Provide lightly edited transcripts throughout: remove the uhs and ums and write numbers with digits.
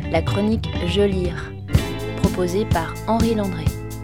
la chronique Je lire, proposée par Henri Landré.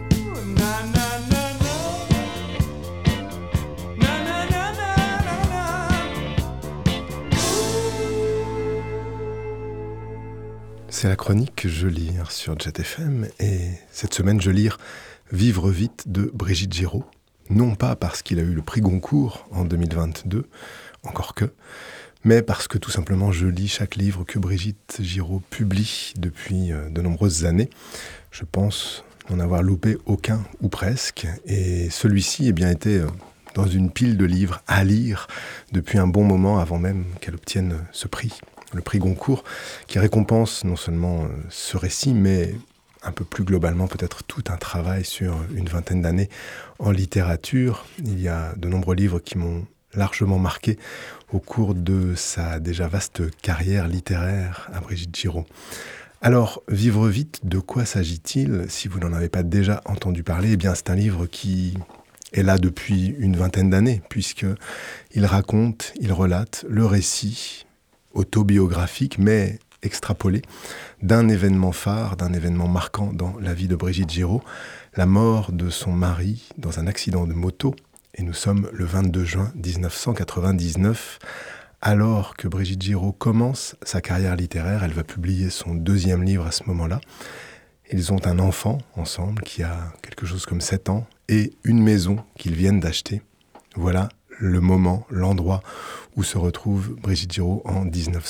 C'est la chronique Je lire sur Jet FM et cette semaine je lire Vivre vite de Brigitte Giraud. Non pas parce qu'il a eu le prix Goncourt en 2022, encore que, mais parce que tout simplement je lis chaque livre que Brigitte Giraud publie depuis de nombreuses années. Je pense n'en avoir loupé aucun ou presque, et celui-ci était dans une pile de livres à lire depuis un bon moment avant même qu'elle obtienne ce prix. Le prix Goncourt, qui récompense non seulement ce récit, mais un peu plus globalement peut-être tout un travail sur une vingtaine d'années en littérature. Il y a de nombreux livres qui m'ont largement marqué au cours de sa déjà vaste carrière littéraire à Brigitte Giraud. Alors, Vivre vite, de quoi s'agit-il? Si vous n'en avez pas déjà entendu parler, c'est un livre qui est là depuis une vingtaine d'années, puisqu'il raconte, il relate le récit autobiographique, mais extrapolé, d'un événement phare, d'un événement marquant dans la vie de Brigitte Giraud, la mort de son mari dans un accident de moto. Et nous sommes le 22 juin 1999, alors que Brigitte Giraud commence sa carrière littéraire. Elle va publier son deuxième livre à ce moment-là. Ils ont un enfant ensemble qui a quelque chose comme 7 ans et une maison qu'ils viennent d'acheter. Voilà le moment, l'endroit où se retrouve Brigitte Giraud en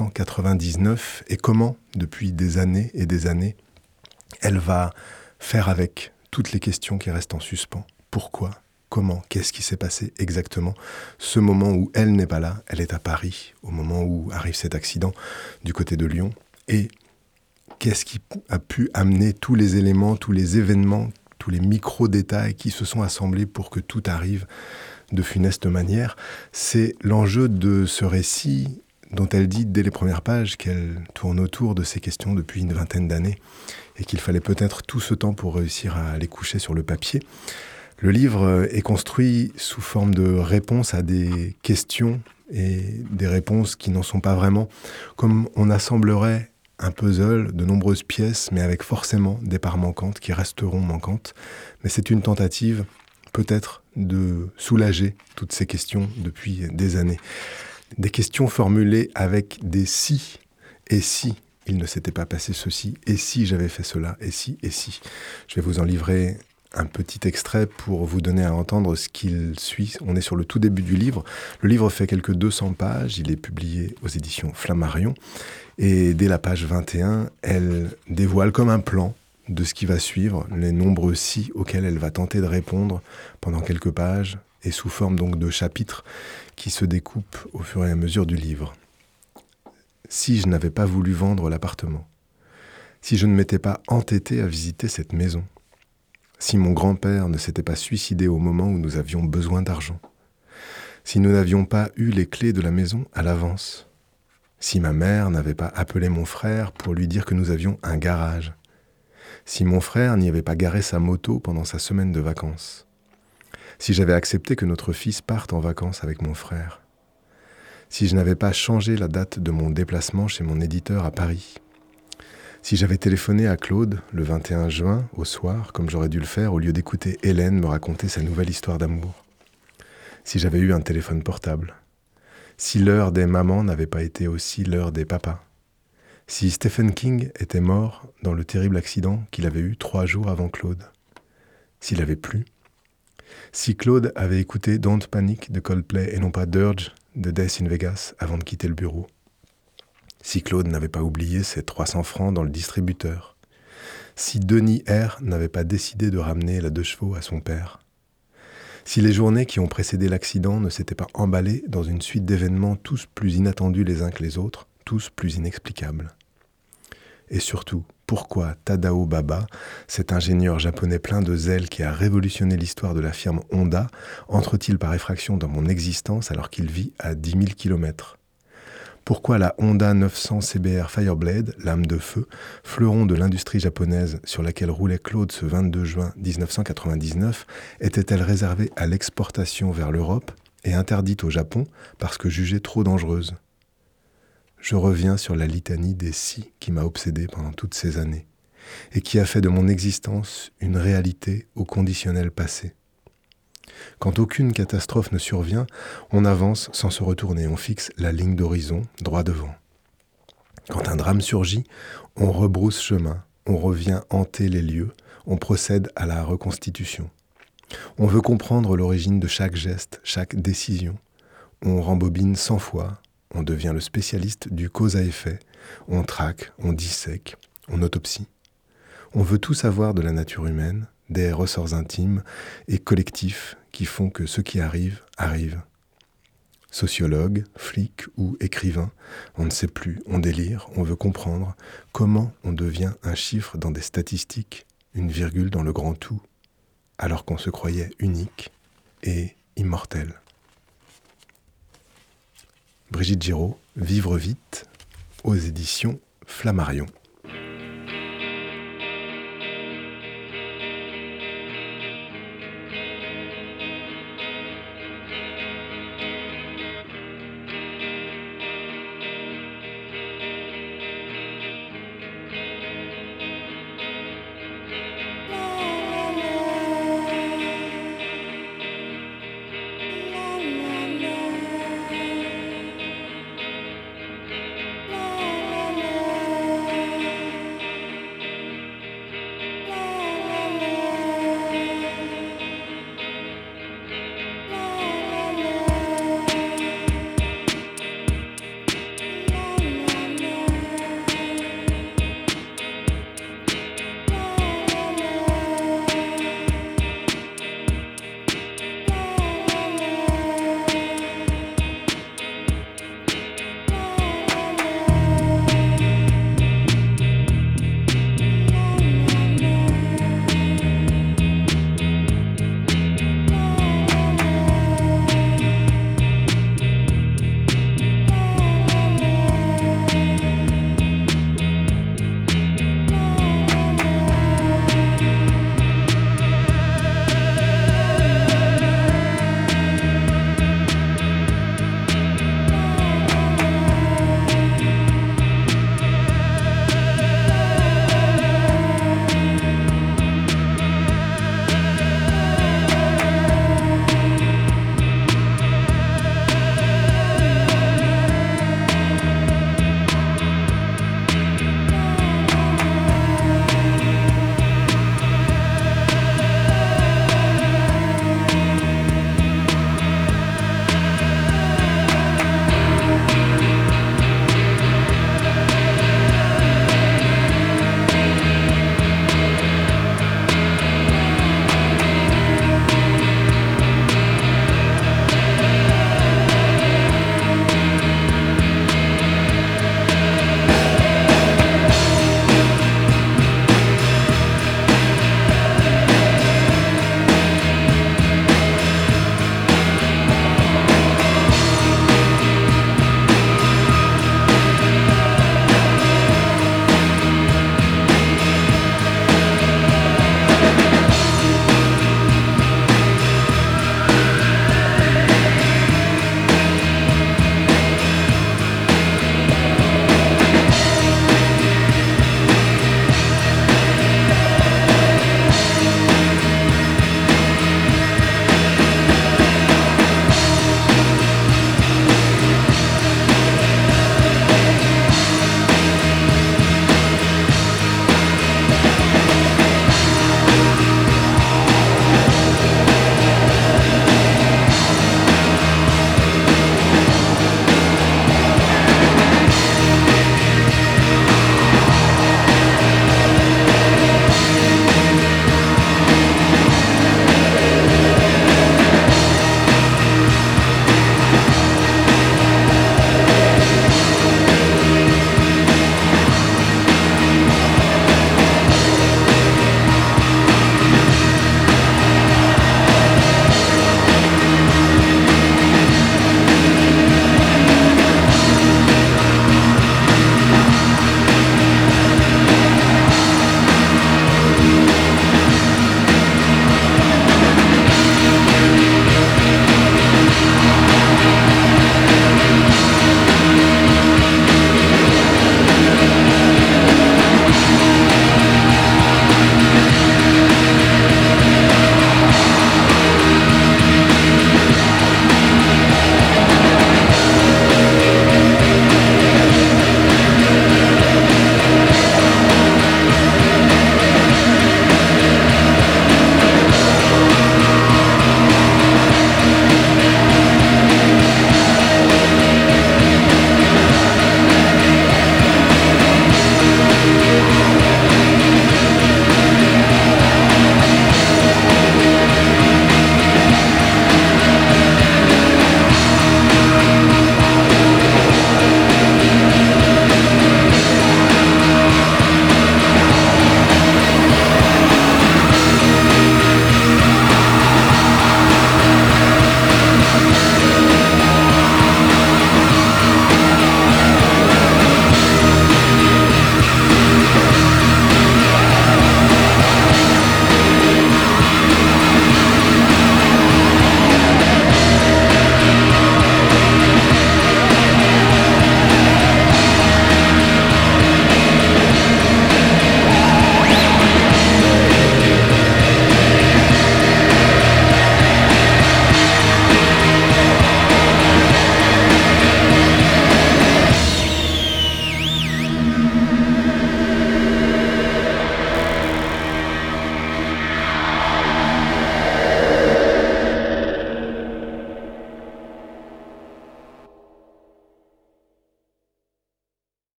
1999 et comment, depuis des années et des années, elle va faire avec toutes les questions qui restent en suspens. Pourquoi ? Comment ? Qu'est-ce qui s'est passé exactement ? Ce moment où elle n'est pas là, elle est à Paris, au moment où arrive cet accident du côté de Lyon. Et qu'est-ce qui a pu amener tous les éléments, tous les événements, tous les micro-détails qui se sont assemblés pour que tout arrive de funeste manière? C'est l'enjeu de ce récit dont elle dit dès les premières pages qu'elle tourne autour de ces questions depuis une vingtaine d'années et qu'il fallait peut-être tout ce temps pour réussir à les coucher sur le papier. Le livre est construit sous forme de réponses à des questions et des réponses qui n'en sont pas vraiment, comme on assemblerait un puzzle de nombreuses pièces, mais avec forcément des parts manquantes qui resteront manquantes. Mais c'est une tentative peut-être de soulager toutes ces questions depuis des années. Des questions formulées avec des si, et si il ne s'était pas passé ceci, et si j'avais fait cela, et si. Je vais vous en livrer un petit extrait pour vous donner à entendre ce qu'il suit. On est sur le tout début du livre. Le livre fait quelques 200 pages, il est publié aux éditions Flammarion, et dès la page 21, elle dévoile comme un plan de ce qui va suivre, les nombreux si auxquels elle va tenter de répondre pendant quelques pages, et sous forme donc de chapitres qui se découpent au fur et à mesure du livre. Si je n'avais pas voulu vendre l'appartement, si je ne m'étais pas entêté à visiter cette maison, si mon grand-père ne s'était pas suicidé au moment où nous avions besoin d'argent, si nous n'avions pas eu les clés de la maison à l'avance, si ma mère n'avait pas appelé mon frère pour lui dire que nous avions un garage, si mon frère n'y avait pas garé sa moto pendant sa semaine de vacances, si j'avais accepté que notre fils parte en vacances avec mon frère, si je n'avais pas changé la date de mon déplacement chez mon éditeur à Paris, si j'avais téléphoné à Claude le 21 juin au soir, comme j'aurais dû le faire, au lieu d'écouter Hélène me raconter sa nouvelle histoire d'amour, si j'avais eu un téléphone portable, si l'heure des mamans n'avait pas été aussi l'heure des papas, si Stephen King était mort dans le terrible accident qu'il avait eu 3 jours avant Claude, s'il avait plu, si Claude avait écouté Don't Panic de Coldplay et non pas Dirge de Death in Vegas avant de quitter le bureau, si Claude n'avait pas oublié ses 300 francs dans le distributeur, si Denis R. n'avait pas décidé de ramener la 2 chevaux à son père, si les journées qui ont précédé l'accident ne s'étaient pas emballées dans une suite d'événements tous plus inattendus les uns que les autres, tous plus inexplicables. Et surtout, pourquoi Tadao Baba, cet ingénieur japonais plein de zèle qui a révolutionné l'histoire de la firme Honda, entre-t-il par effraction dans mon existence alors qu'il vit à 10 000 km ? Pourquoi la Honda 900 CBR Fireblade, lame de feu, fleuron de l'industrie japonaise sur laquelle roulait Claude ce 22 juin 1999, était-elle réservée à l'exportation vers l'Europe et interdite au Japon parce que jugée trop dangereuse ? je reviens sur la litanie des si qui m'a obsédé pendant toutes ces années et qui a fait de mon existence une réalité au conditionnel passé. Quand aucune catastrophe ne survient, on avance sans se retourner, on fixe la ligne d'horizon droit devant. Quand un drame surgit, on rebrousse chemin, on revient hanter les lieux, on procède à la reconstitution. On veut comprendre l'origine de chaque geste, chaque décision. On rembobine 100 fois, on devient le spécialiste du cause à effet, on traque, on dissèque, on autopsie. On veut tout savoir de la nature humaine, des ressorts intimes et collectifs qui font que ce qui arrive, arrive. Sociologue, flic ou écrivain, on ne sait plus, on délire, on veut comprendre comment on devient un chiffre dans des statistiques, une virgule dans le grand tout, alors qu'on se croyait unique et immortel. Brigitte Giraud, Vivre vite, aux éditions Flammarion.